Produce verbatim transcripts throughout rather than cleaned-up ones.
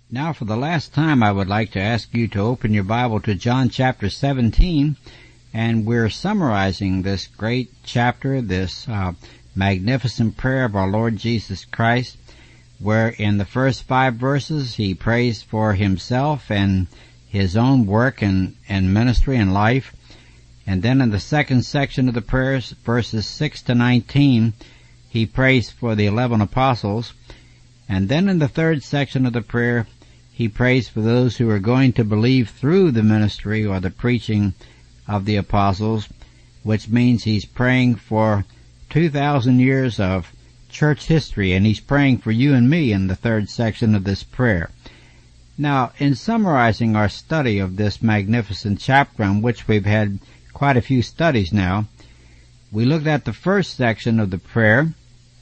Now, for the last time, I would like to ask you to open your Bible to John chapter seventeen, and we're summarizing this great chapter, this uh, magnificent prayer of our Lord Jesus Christ, where in the first five verses he prays for himself and his own work and, and ministry and life. And then in the second section of the prayers, verses six to nineteen, he prays for the eleven apostles. And then in the third section of the prayer, he prays for those who are going to believe through the ministry or the preaching of the apostles, which means he's praying for two thousand years of church history, and he's praying for you and me in the third section of this prayer. Now, in summarizing our study of this magnificent chapter, on which we've had quite a few studies now, we looked at the first section of the prayer,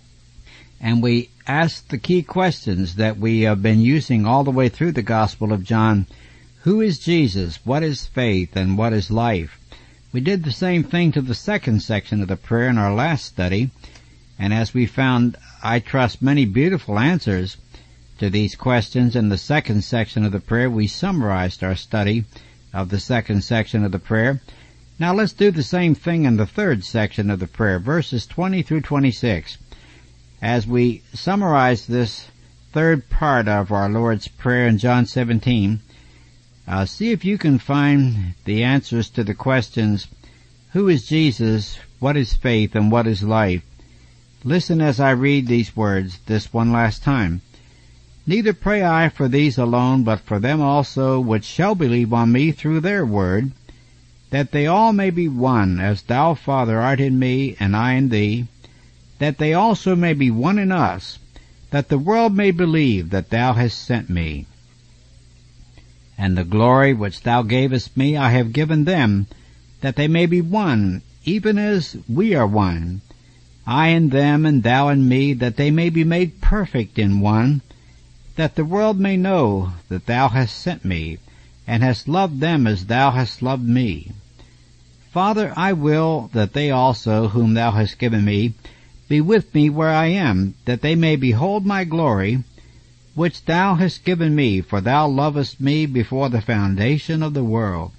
and we asked the key questions that we have been using all the way through the Gospel of John. Who is Jesus? What is faith? And what is life? We did the same thing to the second section of the prayer in our last study, and as we found, I trust, many beautiful answers to these questions in the second section of the prayer, we summarized our study of the second section of the prayer. Now let's do the same thing in the third section of the prayer, verses twenty through twenty-six. As we summarize this third part of our Lord's Prayer in John seventeen, uh, see if you can find the answers to the questions, who is Jesus, what is faith, and what is life? Listen as I read these words this one last time. Neither pray I for these alone, but for them also which shall believe on me through their word, that they all may be one, as thou, Father, art in me, and I in thee, that they also may be one in us, that the world may believe that thou hast sent me. And the glory which thou gavest me I have given them, that they may be one, even as we are one, I in them and thou in me, that they may be made perfect in one, that the world may know that thou hast sent me, and hast loved them as thou hast loved me. Father, I will that they also, whom thou hast given me, be with me where I am, that they may behold my glory, which thou hast given me, for thou lovest me before the foundation of the world.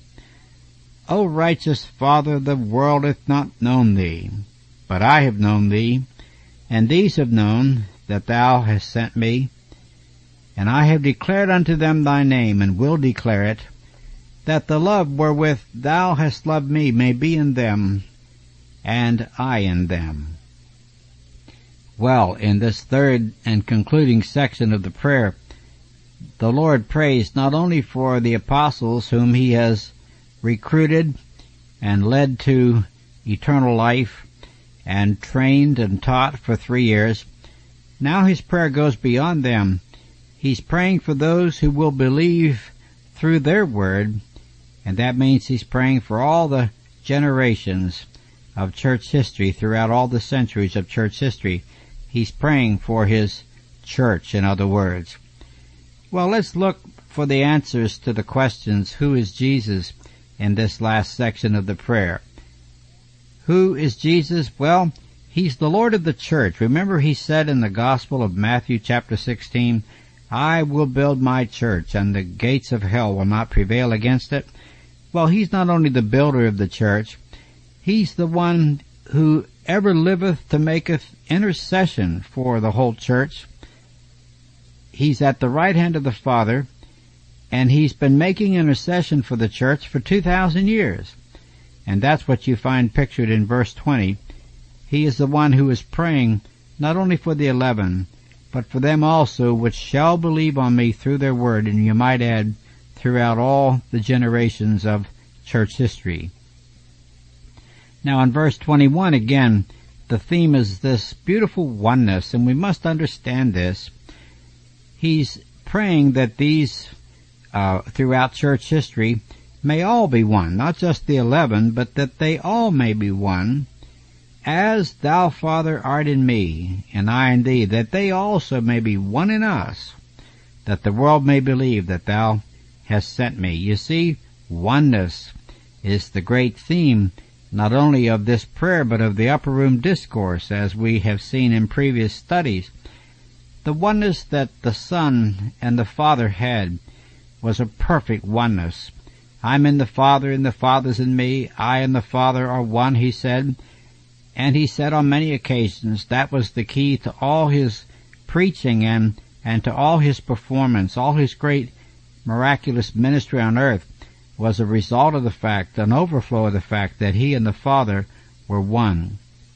O righteous Father, the world hath not known thee, but I have known thee, and these have known that thou hast sent me. And I have declared unto them thy name, and will declare it, that the love wherewith thou hast loved me may be in them, and I in them. Well, in this third and concluding section of the prayer, the Lord prays not only for the apostles whom he has recruited and led to eternal life and trained and taught for three years. Now his prayer goes beyond them. He's praying for those who will believe through their word, and that means he's praying for all the generations of church history, throughout all the centuries of church history. He's praying for his church, in other words. Well, let's look for the answers to the questions, who is Jesus, in this last section of the prayer. Who is Jesus? Well, he's the Lord of the church. Remember, he said in the Gospel of Matthew chapter sixteen, I will build my church, and the gates of hell will not prevail against it. Well, he's not only the builder of the church, he's the one who ever liveth to maketh intercession for the whole church. He's at the right hand of the Father, and he's been making intercession for the church for two thousand years. And that's what you find pictured in verse twenty. He is the one who is praying not only for the eleven, but for them also which shall believe on me through their word, and you might add, throughout all the generations of church history. Now in verse twenty-one, again, the theme is this beautiful oneness, and we must understand this. He's praying that these, uh, throughout church history, may all be one, not just the eleven, but that they all may be one, as thou, Father, art in me, and I in thee, that they also may be one in us, that the world may believe that thou hast sent me. You see, oneness is the great theme not only of this prayer, but of the upper room discourse, as we have seen in previous studies. The oneness that the Son and the Father had was a perfect oneness. I'm in the Father, and the Father's in me. I and the Father are one, he said. And he said on many occasions that was the key to all his preaching and, and to all his performance. All his great miraculous ministry on earth was a result of the fact, an overflow of the fact that he and the Father were one.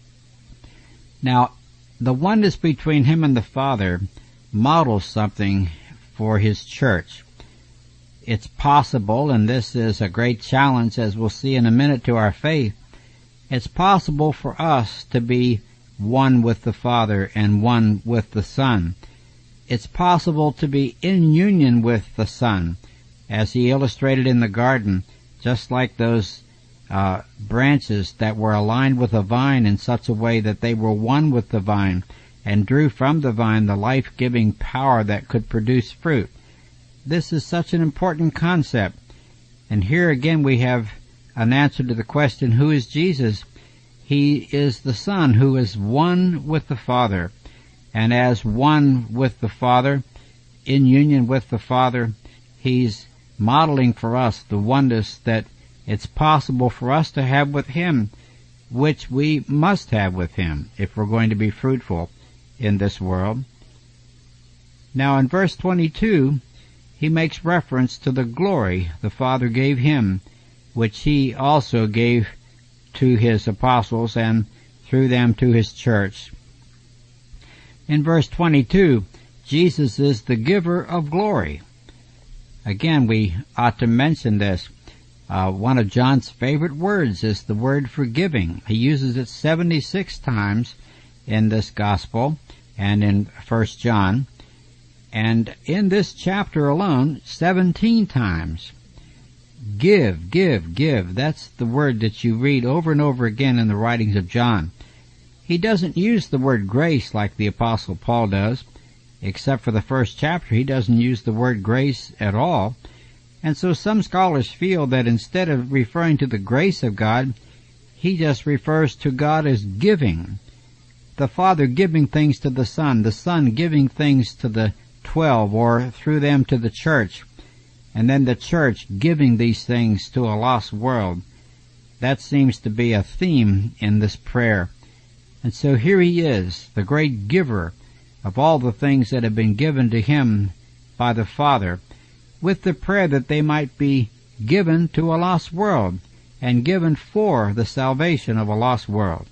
Now, the oneness between him and the Father models something for his church. It's possible, and this is a great challenge, as we'll see in a minute, to our faith. It's possible for us to be one with the Father and one with the Son. It's possible to be in union with the Son, as he illustrated in the garden, just like those uh, branches that were aligned with a vine in such a way that they were one with the vine and drew from the vine the life-giving power that could produce fruit. This is such an important concept. And here again we have an answer to the question, who is Jesus? He is the Son who is one with the Father. And as one with the Father, in union with the Father, he's modeling for us the oneness that it's possible for us to have with him, which we must have with him if we're going to be fruitful in this world. Now in verse twenty-two, he makes reference to the glory the Father gave him, which he also gave to his apostles and through them to his church. In verse twenty-two, Jesus is the giver of glory. Again, we ought to mention this. Uh, one of John's favorite words is the word forgiving. He uses it seventy-six times in this gospel and in First John. And in this chapter alone, seventeen times. Give, give, give. That's the word that you read over and over again in the writings of John. He doesn't use the word grace like the Apostle Paul does. Except for the first chapter, he doesn't use the word grace at all. And so some scholars feel that instead of referring to the grace of God, he just refers to God as giving. The Father giving things to the Son, the Son giving things to the twelve, or through them to the church, and then the church giving these things to a lost world. That seems to be a theme in this prayer. And so here he is, the great giver of all the things that have been given to him by the Father, with the prayer that they might be given to a lost world and given for the salvation of a lost world.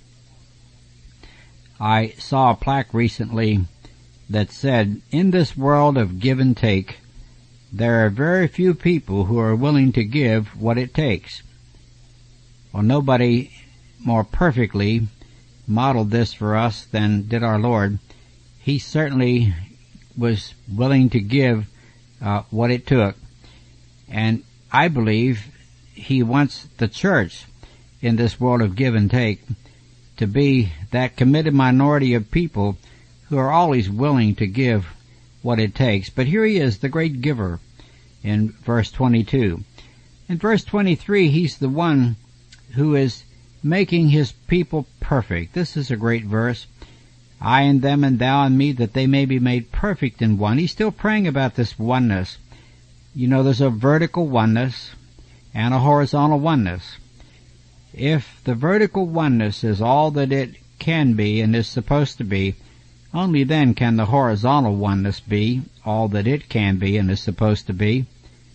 I saw a plaque recently that said, in this world of give and take, there are very few people who are willing to give what it takes. Well, nobody more perfectly modeled this for us than did our Lord. He certainly was willing to give uh, what it took. And I believe he wants the church in this world of give and take to be that committed minority of people who are always willing to give what it takes. But here he is, the great giver, in verse twenty-two. In verse twenty-three, he's the one who is making his people perfect. This is a great verse. I and them and thou and me, that they may be made perfect in one. He's still praying about this oneness. You know, there's a vertical oneness and a horizontal oneness. If the vertical oneness is all that it can be and is supposed to be, only then can the horizontal oneness be all that it can be and is supposed to be.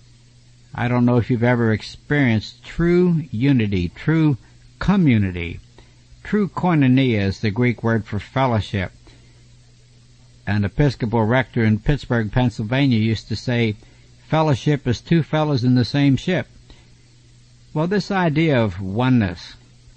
I don't know if you've ever experienced true unity, true community. True koinonia is the Greek word for fellowship. An Episcopal rector in Pittsburgh, Pennsylvania used to say, fellowship is two fellows in the same ship. Well, this idea of oneness,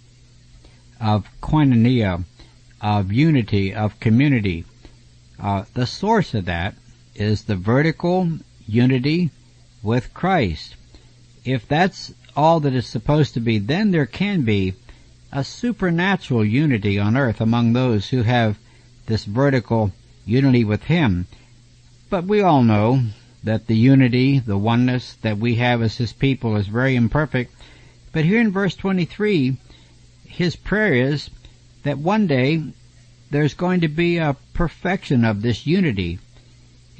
of koinonia, of unity, of community, uh, the source of that is the vertical unity with Christ. If that's all that is supposed to be, then there can be a supernatural unity on earth among those who have this vertical unity with him. But we all know that the unity, the oneness that we have as his people is very imperfect. But here in verse twenty-three, his prayer is that one day there's going to be a perfection of this unity,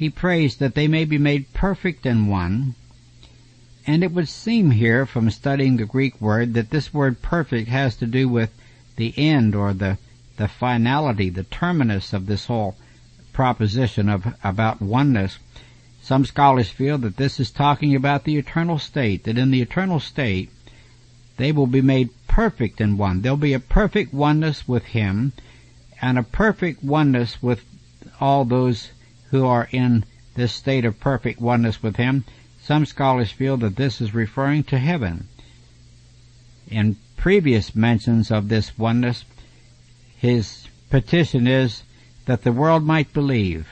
he prays that they may be made perfect in one. And it would seem here from studying the Greek word that this word perfect has to do with the end or the, the finality, the terminus of this whole proposition of about oneness. Some scholars feel that this is talking about the eternal state, that in the eternal state they will be made perfect in one. There'll be a perfect oneness with him and a perfect oneness with all those who are in this state of perfect oneness with him. Some scholars feel that this is referring to heaven. In previous mentions of this oneness, his petition is that the world might believe.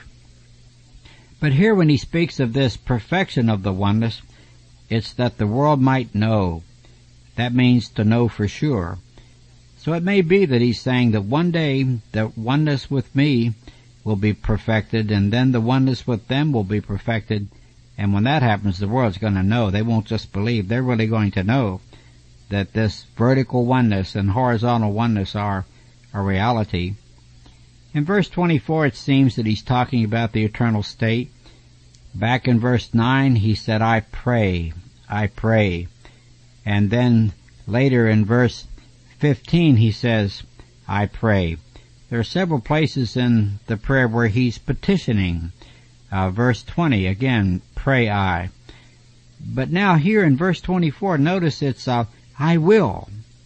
But here when he speaks of this perfection of the oneness, it's that the world might know. That means to know for sure. So it may be that he's saying that one day the oneness with me will be perfected, and then the oneness with them will be perfected. And when that happens, the world's going to know. They won't just believe. They're really going to know that this vertical oneness and horizontal oneness are a reality. In verse twenty-four, it seems that he's talking about the eternal state. Back in verse nine, he said, I pray, I pray. And then later in verse fifteen, he says, I pray. There are several places in the prayer where he's petitioning. Uh, verse twenty, again, pray I. But now here in verse twenty-four, notice it's, uh, I will.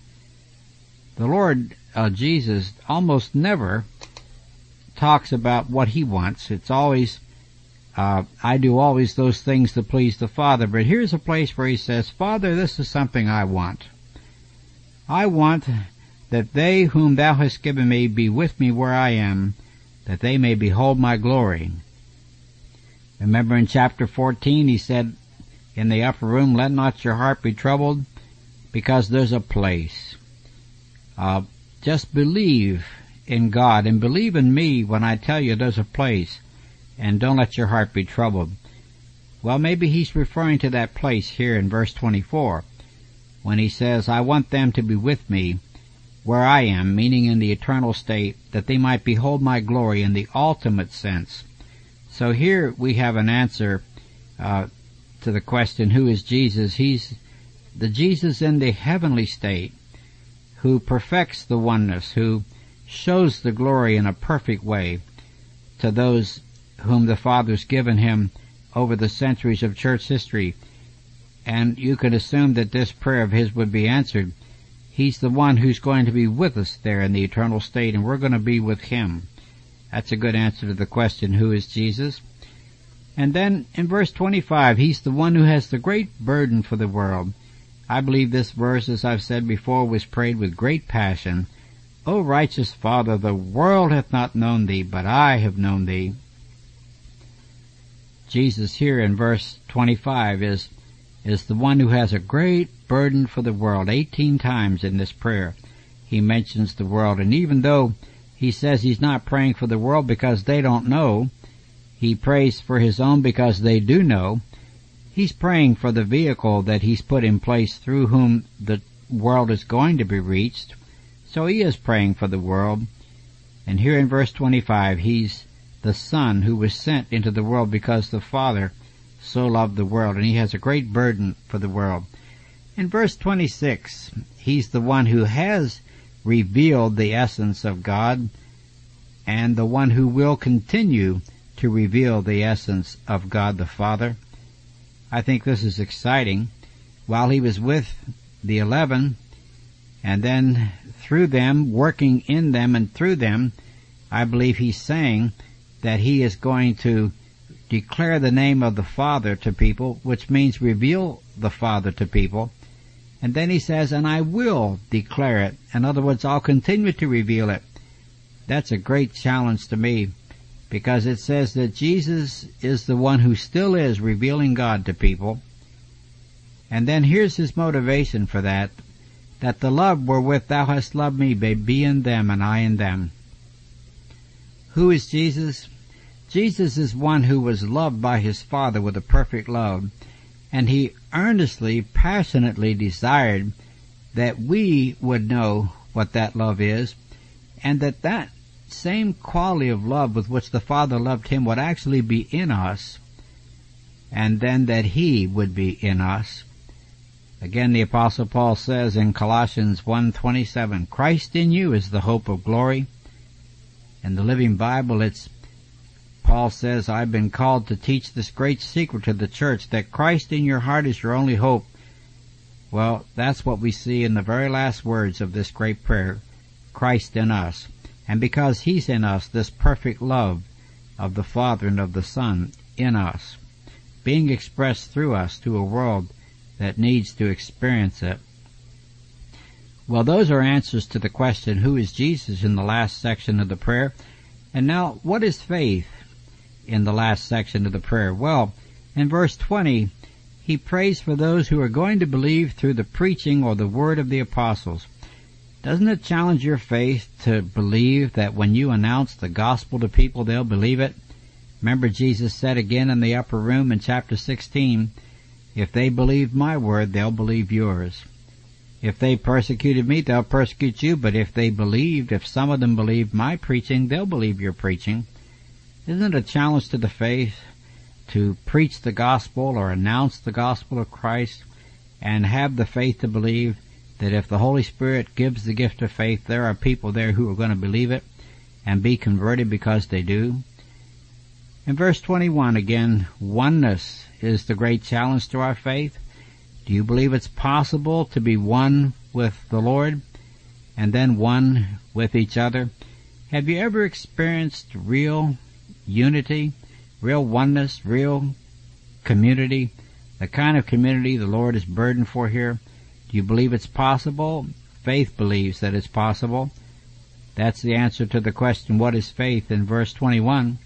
The Lord uh, Jesus almost never talks about what he wants. It's always, uh, I do always those things to please the Father. But here's a place where he says, Father, this is something I want. I want that they whom thou hast given me be with me where I am, that they may behold my glory. Remember in chapter fourteen, he said, in the upper room, let not your heart be troubled, because there's a place. Uh, just believe in God and believe in me when I tell you there's a place, and don't let your heart be troubled. Well, maybe he's referring to that place here in verse twenty-four when he says, I want them to be with me where I am, meaning in the eternal state, that they might behold my glory in the ultimate sense. So here we have an answer uh, to the question, who is Jesus? He's the Jesus in the heavenly state who perfects the oneness, who shows the glory in a perfect way to those whom the Father's given him over the centuries of church history. And you can assume that this prayer of his would be answered. He's the one who's going to be with us there in the eternal state, and we're going to be with him. That's a good answer to the question, who is Jesus? And then in verse twenty-five, he's the one who has the great burden for the world. I believe this verse, as I've said before, was prayed with great passion. O righteous Father, the world hath not known thee, but I have known thee. Jesus here in verse twenty-five is, is the one who has a great burden for the world. Eighteen times in this prayer he mentions the world, and even though he says he's not praying for the world because they don't know, he prays for his own because they do know. He's praying for the vehicle that he's put in place through whom the world is going to be reached. So he is praying for the world. And here in verse twenty-five, he's the Son who was sent into the world because the Father so loved the world, and he has a great burden for the world. In verse twenty-six, he's the one who has revealed the essence of God, and the one who will continue to reveal the essence of God the Father. I think this is exciting. While he was with the eleven, and then through them, working in them and through them, I believe he's saying that he is going to declare the name of the Father to people, which means reveal the Father to people. And then he says, and I will declare it. In other words, I'll continue to reveal it. That's a great challenge to me, because it says that Jesus is the one who still is revealing God to people. And then here's his motivation for that, that the love wherewith thou hast loved me may be in them and I in them. Who is Jesus? Jesus is one who was loved by his Father with a perfect love, and he earnestly, passionately desired that we would know what that love is, and that that same quality of love with which the Father loved him would actually be in us, and then that he would be in us. Again, the Apostle Paul says in Colossians one twenty-seven, Christ in you is the hope of glory. In the Living Bible, it's Paul says, I've been called to teach this great secret to the church, that Christ in your heart is your only hope. Well, that's what we see in the very last words of this great prayer, Christ in us. And because he's in us, this perfect love of the Father and of the Son in us, being expressed through us to a world that needs to experience it. Well, those are answers to the question, who is Jesus, in the last section of the prayer. And now, what is faith in the last section of the prayer? Well, in verse twenty, he prays for those who are going to believe through the preaching or the word of the apostles. Doesn't it challenge your faith to believe that when you announce the gospel to people, they'll believe it? Remember, Jesus said again in the upper room in chapter sixteen, if they believe my word, they'll believe yours. If they persecuted me, they'll persecute you. But if they believed, if some of them believed my preaching, they'll believe your preaching. Isn't it a challenge to the faith to preach the gospel or announce the gospel of Christ and have the faith to believe that if the Holy Spirit gives the gift of faith, there are people there who are going to believe it and be converted because they do? In verse twenty-one, again, oneness is the great challenge to our faith. Do you believe it's possible to be one with the Lord and then one with each other? Have you ever experienced real unity, real oneness, real community, the kind of community the Lord is burdened for here? Do you believe it's possible? Faith believes that it's possible. That's the answer to the question, what is faith, in verse twenty-one.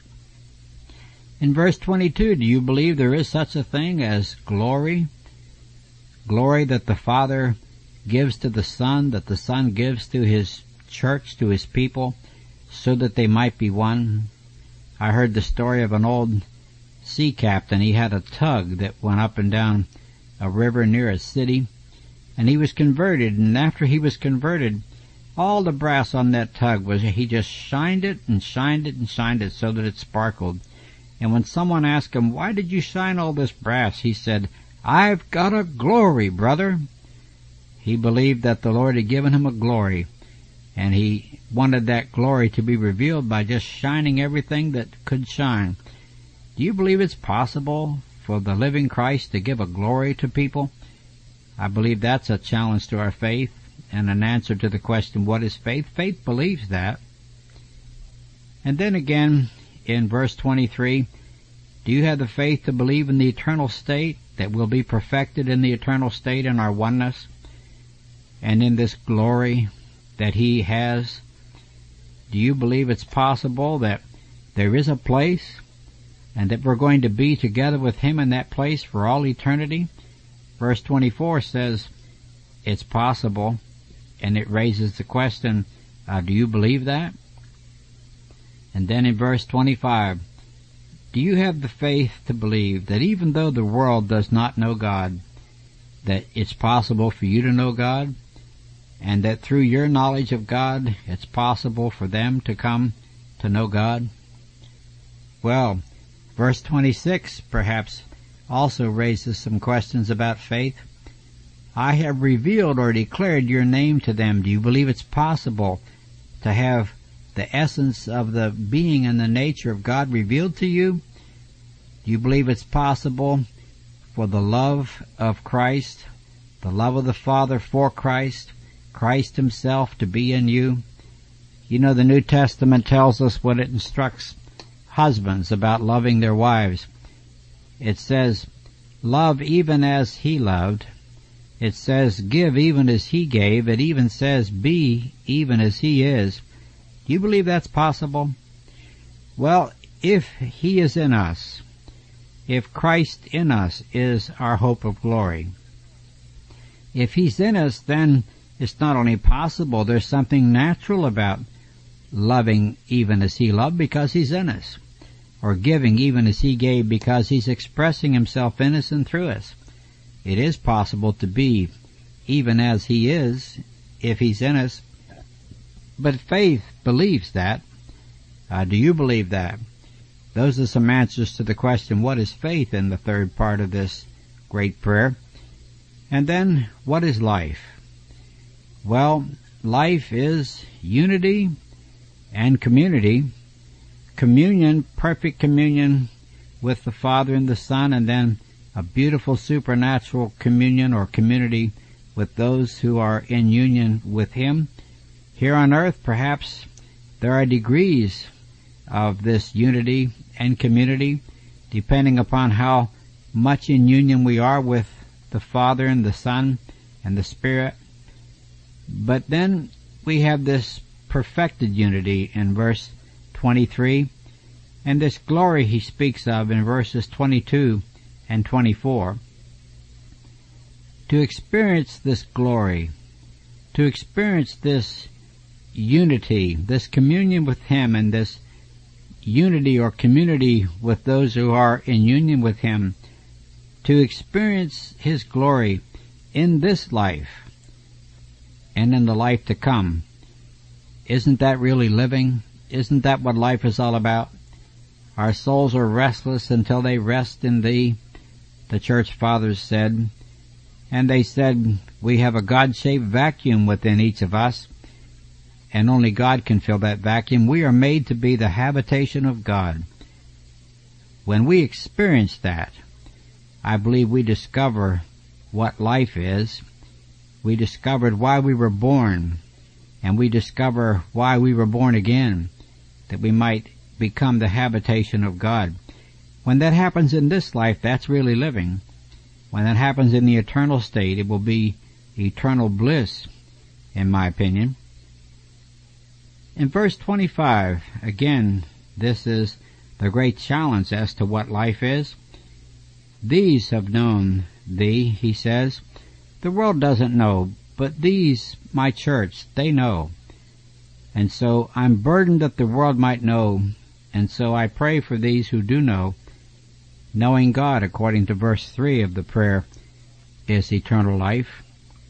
In verse twenty-two, do you believe there is such a thing as glory? Glory that the Father gives to the Son, that the Son gives to His church, to His people, so that they might be one. I heard the story of an old sea captain. He had a tug that went up and down a river near a city, and he was converted, and after he was converted, all the brass on that tug was, he just shined it and shined it and shined it so that it sparkled. And when someone asked him, why did you shine all this brass? He said, I've got a glory, brother. He believed that the Lord had given him a glory, and he wanted that glory to be revealed by just shining everything that could shine. Do you believe it's possible for the living Christ to give a glory to people? I believe that's a challenge to our faith and an answer to the question, what is faith? Faith believes that. And then again, in verse twenty-three, do you have the faith to believe in the eternal state, that will be perfected in the eternal state in our oneness and in this glory that He has? Do you believe it's possible that there is a place and that we're going to be together with Him in that place for all eternity? Verse twenty-four says it's possible, and it raises the question, uh, do you believe that? And then in verse twenty-five, do you have the faith to believe that even though the world does not know God, that it's possible for you to know God, and that through your knowledge of God, it's possible for them to come to know God? Well, verse twenty-six perhaps also raises some questions about faith. I have revealed or declared your name to them. Do you believe it's possible to have the essence of the being and the nature of God revealed to you? Do you believe it's possible for the love of Christ, the love of the Father for Christ, Christ Himself to be in you? You know, the New Testament tells us what it instructs husbands about loving their wives. It says, love even as He loved. It says, give even as He gave. It even says, be even as He is. Do you believe that's possible? Well, if He is in us, if Christ in us is our hope of glory, if He's in us, then it's not only possible, there's something natural about loving even as He loved because He's in us, or giving even as He gave because He's expressing Himself in us and through us. It is possible to be even as He is if He's in us. But faith believes that. Uh, do you believe that? Those are some answers to the question, what is faith, in the third part of this great prayer. And then, what is life? Well, life is unity and community. Communion, perfect communion with the Father and the Son, and then a beautiful supernatural communion or community with those who are in union with Him. Here on earth, perhaps there are degrees of this unity and community, depending upon how much in union we are with the Father and the Son and the Spirit. But then we have this perfected unity in verse twenty-three, and this glory he speaks of in verses twenty-two and twenty-four. To experience this glory, to experience this unity, this communion with Him, and this unity or community with those who are in union with Him, to experience His glory in this life and in the life to come. Isn't that really living? Isn't that what life is all about? Our souls are restless until they rest in Thee, the church fathers said. And they said, we have a God-shaped vacuum within each of us, and only God can fill that vacuum. We are made to be the habitation of God. When we experience that, I believe we discover what life is. We discovered why we were born, and we discover why we were born again, that we might become the habitation of God. When that happens in this life, that's really living. When that happens in the eternal state, it will be eternal bliss, in my opinion. In verse twenty-five, again, this is the great challenge as to what life is. These have known Thee, he says. The world doesn't know, but these, my church, they know. And so I'm burdened that the world might know, and so I pray for these who do know. Knowing God, according to verse three of the prayer, is eternal life.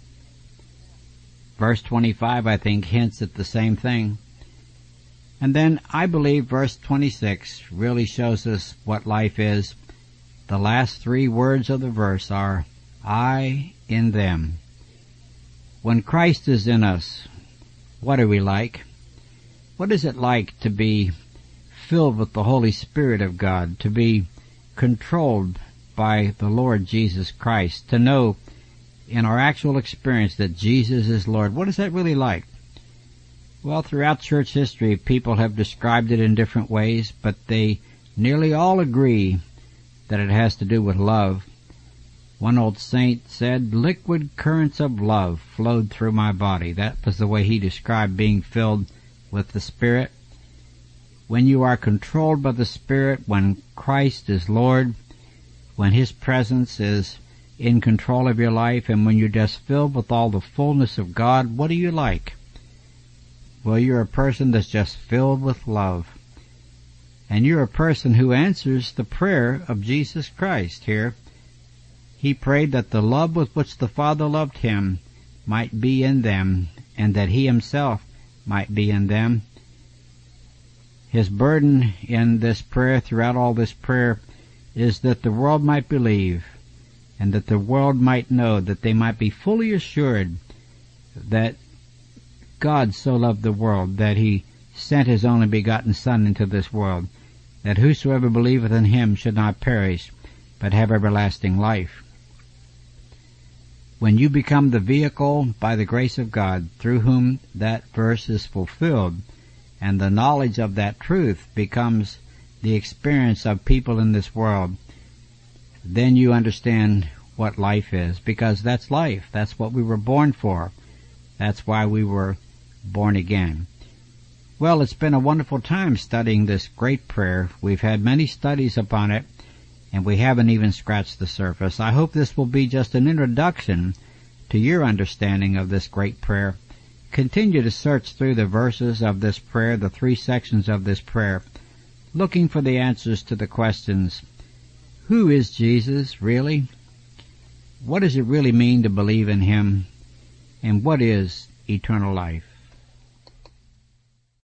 Verse twenty-five, I think, hints at the same thing. And then I believe verse twenty-six really shows us what life is. The last three words of the verse are, I in them. When Christ is in us, what are we like? What is it like to be filled with the Holy Spirit of God, to be controlled by the Lord Jesus Christ, to know in our actual experience that Jesus is Lord? What is that really like? Well, throughout church history, people have described it in different ways, but they nearly all agree that it has to do with love. One old saint said, liquid currents of love flowed through my body. That was the way he described being filled with the Spirit. When you are controlled by the Spirit, when Christ is Lord, when His presence is in control of your life, and when you're just filled with all the fullness of God, what are you like? Well, you're a person that's just filled with love. And you're a person who answers the prayer of Jesus Christ here. He prayed that the love with which the Father loved Him might be in them, and that He Himself might be in them. His burden in this prayer, throughout all this prayer, is that the world might believe, and that the world might know, that they might be fully assured that God so loved the world that He sent His only begotten Son into this world, that whosoever believeth in Him should not perish, but have everlasting life. When you become the vehicle by the grace of God through whom that verse is fulfilled, and the knowledge of that truth becomes the experience of people in this world, then you understand what life is, because that's life. That's what we were born for. That's why we were born again. Well, it's been a wonderful time studying this great prayer. We've had many studies upon it, and we haven't even scratched the surface. I hope this will be just an introduction to your understanding of this great prayer. Continue to search through the verses of this prayer, the three sections of this prayer, looking for the answers to the questions, who is Jesus really? What does it really mean to believe in Him? And what is eternal life?